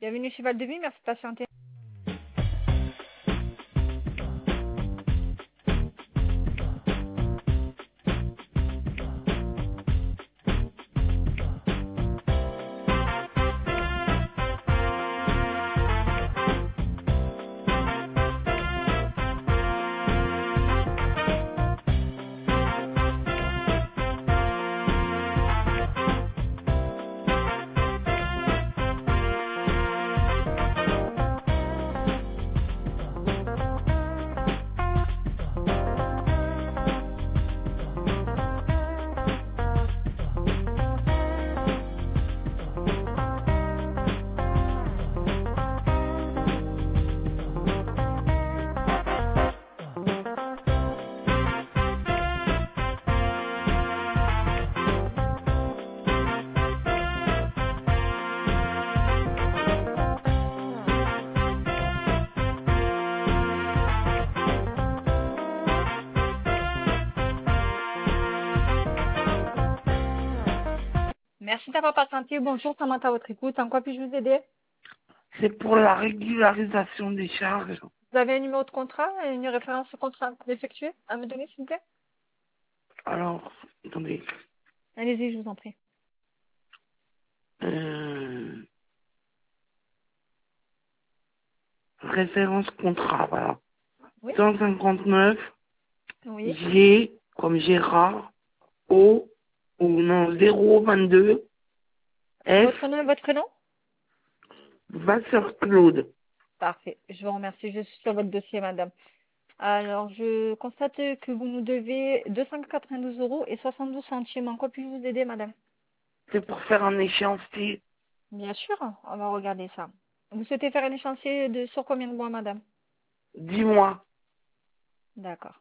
Bienvenue chez Val de Vie, merci de patienter. Merci d'avoir patienté. Bonjour, Samantha à votre écoute. En quoi puis-je vous aider? C'est pour la régularisation des charges. Vous avez un numéro de contrat, une référence au contrat effectué à me donner, s'il vous plaît? Alors, attendez. Allez-y, je vous en prie. Euh, référence contrat, voilà. Oui? 159 Oui. G comme Gérard, O, ou non, 022 F, Votre nom et votre prénom? Vasseur Claude. Parfait. Je vous remercie. Je suis sur votre dossier, madame. Alors, je constate que vous nous devez 292 euros et 72 centimes. En quoi puis-je vous aider, madame? C'est pour faire un échéancier. Bien sûr, on va regarder ça. Vous souhaitez faire un échéancier sur combien de mois, madame? 10 mois. D'accord.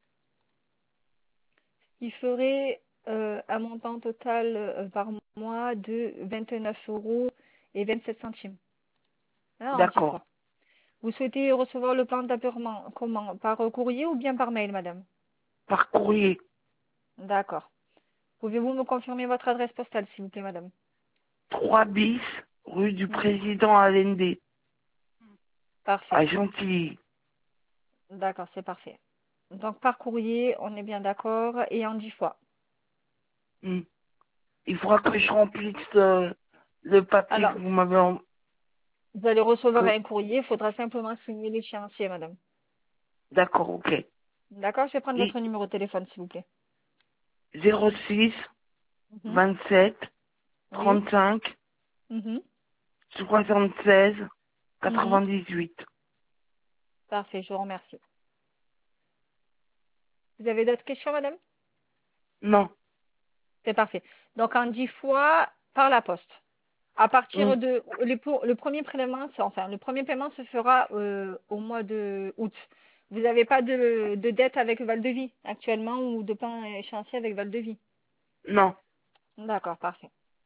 Il ferait un montant total par mois de 29 euros et 27 centimes. Hein, en 10 D'accord. fois. Vous souhaitez recevoir le plan d'apurement comment? Par courrier ou bien par mail, madame? Par courrier. D'accord. Pouvez-vous me confirmer votre adresse postale, s'il vous plaît, madame? 3 bis, rue du Oui. Président Allende, Parfait. à Gentilly. D'accord, c'est parfait. Donc par courrier, on est bien d'accord, et en 10 fois. Hmm. Il faudra que je remplisse le papier que Alors, vous m'avez envoyé. vous allez recevoir un courrier, il faudra simplement signer l'échéancier, madame. D'accord, ok. D'accord, je vais prendre Et votre numéro de téléphone, s'il vous plaît. 06 Mhm. 27 Oui. 35 Mhm. 76 Mhm. 98. Parfait, je vous remercie. Vous avez d'autres questions, madame? Non. C'est parfait. Donc en 10 fois par la poste. À Hmm. partir de le premier prélèvement, enfin le premier paiement se fera au mois de août. Vous n'avez pas de dette avec Val-de-Vie actuellement ou de plan échéancier avec Val-de-Vie? Non. D'accord, parfait.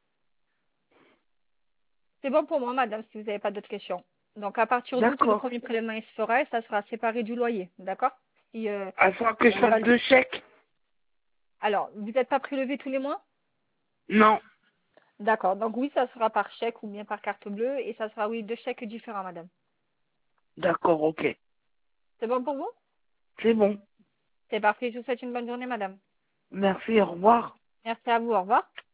C'est bon pour moi, madame, si vous n'avez pas d'autres questions. Donc à partir d'août, le D'accord. premier prélèvement il se fera et ça sera séparé du loyer, d'accord? Si, Il faudra que je fasse Val- 2 chèques. Alors, vous n'êtes pas prélevé tous les mois? Non. D'accord. Donc oui, ça sera par chèque ou bien par carte bleue et ça sera, oui, 2 chèques différents, madame. D'accord, ok. C'est bon pour vous? C'est bon. C'est parfait. Je vous souhaite une bonne journée, madame. Merci, au revoir. Merci à vous. Au revoir.